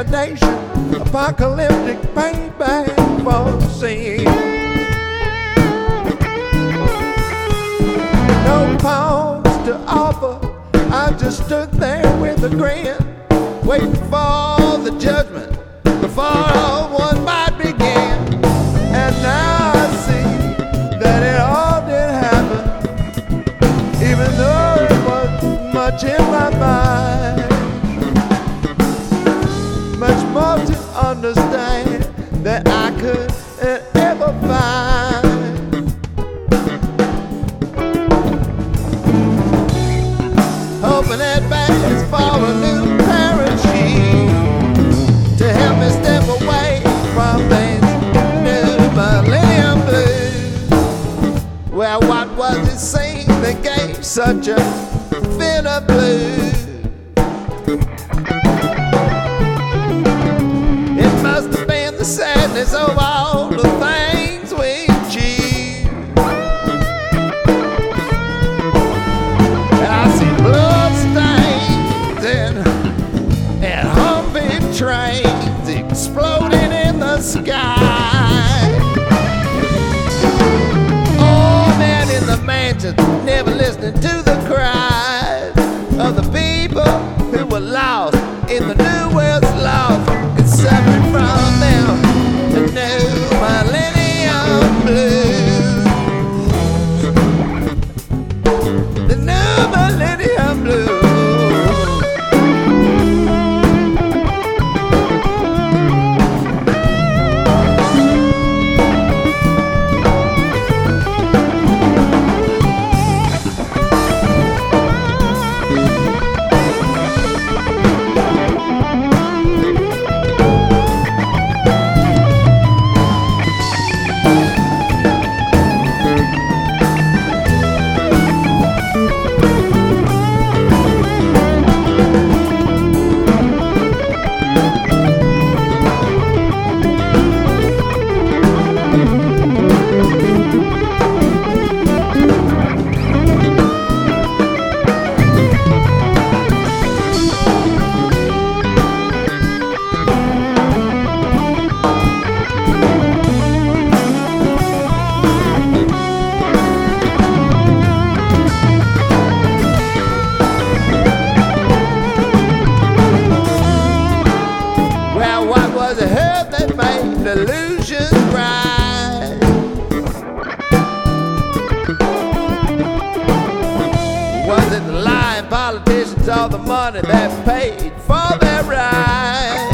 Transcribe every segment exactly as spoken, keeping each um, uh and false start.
examination, apocalyptic payback for sin. No pause to offer, I just stood there with a grin, waiting for the judgment before one might begin. And now I see that it all did happen, even though it wasn't much in my mind. Much more to understand that I could ever find. Hoping advance for a new parachute to help me step away from these new millennium blues. Well, what was it saying that gave such a fit of blues? It must have been the sadness of all the things we achieved. I see blood stains and, and humping trains exploding in the sky. Old man in the mansion, never listening to the cries of the people who were lost in the new world's lost and suffering from them. The new millennium blues. The new millennium blues. Illusions right. Was it the lying politicians or the money that paid for their right?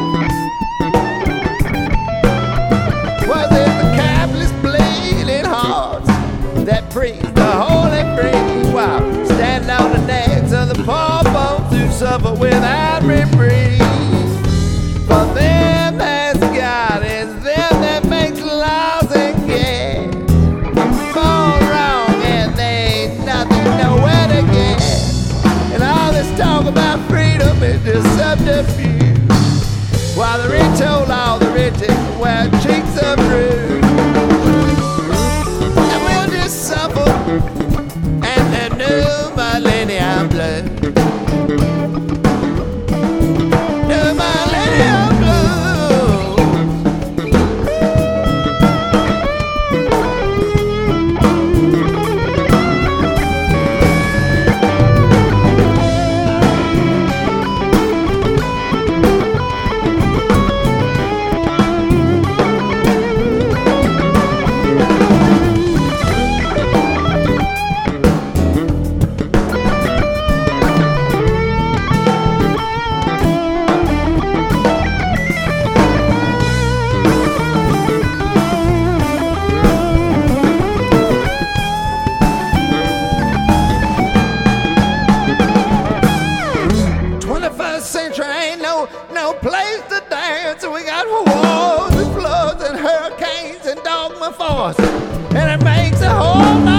Was it the capitalist bleeding hearts that preached the holy free while standing on the necks of the poor folks who suffer without reprieve? For them has God is them that makes laws and get fall wrong and they ain't nothing nowhere to get. And all this talk about freedom is just subterfuge, while the rich hold all the riches where cheeks are bruised. And we'll just suffer and the new millennium blues. New millennium blues. No place to dance. We got wars and floods and hurricanes and dogma force, and it makes a whole lot